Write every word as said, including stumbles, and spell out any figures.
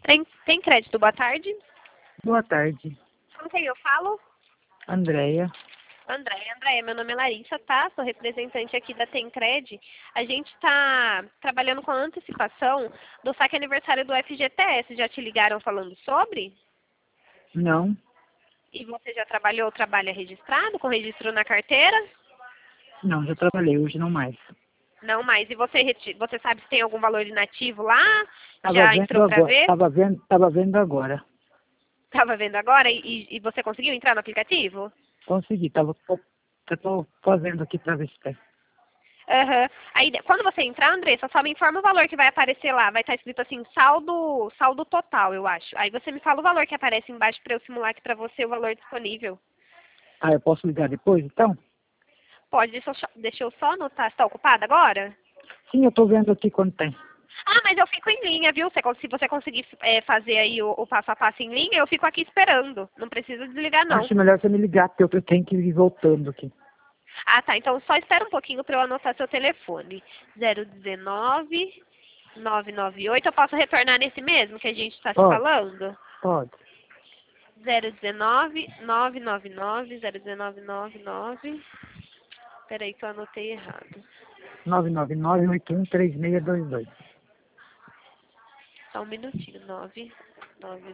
Tem, tem crédito, boa tarde. Boa tarde, Com quem eu falo? Andréia. Andréia, Andréia, meu nome é Larissa, tá? Sou representante aqui da Tencred. A gente está trabalhando com a antecipação do saque aniversário do F G T S. Já te ligaram falando sobre? Não, E você já trabalhou ou trabalha registrado, com registro na carteira? não, já trabalhei, hoje não mais. Não mais. E você, reti- você sabe se tem algum valor inativo lá? Tava Já vendo entrou para agora, ver? tava vendo, tava vendo agora. Estava vendo agora e, e você conseguiu entrar no aplicativo? Consegui, tava, eu tô fazendo aqui pra ver se tem. Aham. Aí, de- quando você entrar, Andressa, só me informa o valor que vai aparecer lá. Vai estar escrito assim, saldo, saldo total, eu acho. Aí você me fala o valor que aparece embaixo para eu simular aqui para você o valor disponível. Ah, eu posso ligar depois, então? Pode, deixa eu, só- deixa eu só anotar. Você está ocupada agora? Sim, eu tô vendo aqui quando tem. Ah, mas eu fico em linha, viu? Você con- se você conseguir é, fazer aí o, o passo a passo em linha, eu fico aqui esperando. Não precisa desligar, não. Acho melhor você me ligar, porque eu tenho que ir voltando aqui. Ah, tá. Então só espera um pouquinho para eu anotar seu telefone. zero um nove, nove nove oito. Eu posso retornar nesse mesmo que a gente está se Pode, falando? pode. zero um nove, nove nove nove, zero um nove nove nove. Peraí que eu anotei errado. nove nove nove oito um três seis dois dois. Só um minutinho. nove nove